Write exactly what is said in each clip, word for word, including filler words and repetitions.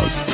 ağız.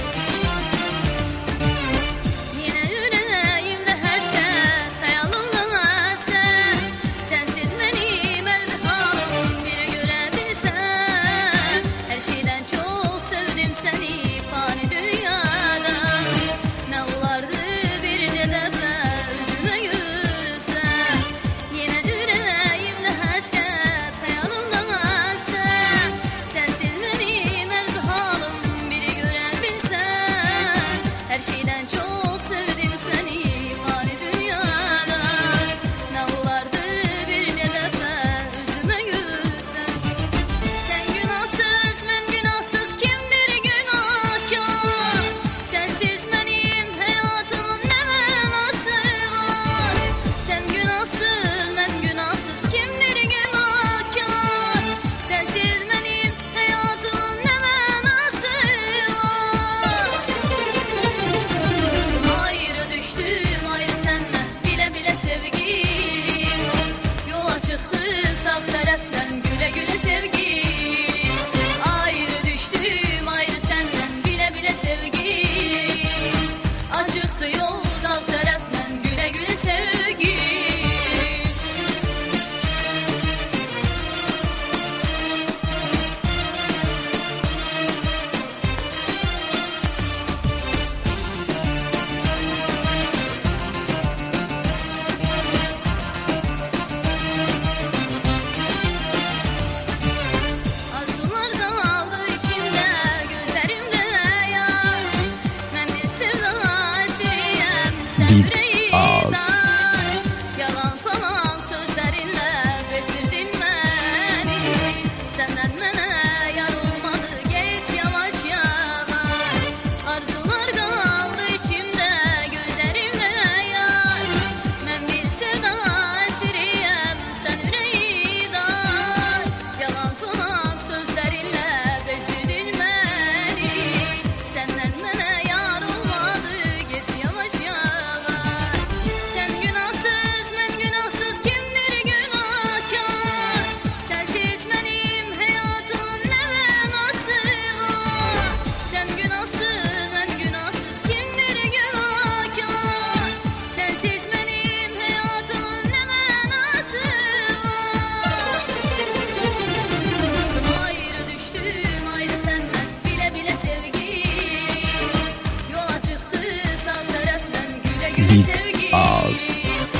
Bir ağız. Yalan falan sözlerinle besirdin beni. Senden mene yar olmadı, git yavaş yavaş. Arzular kaldı içimde, gözlerimde yaş. Ben bir sevda esiriyem, sen yüreği dar. Yalan falan sözlerinle besirdin beni. Senden mene yar olmadı, git yavaş yavaş. Bir ağız.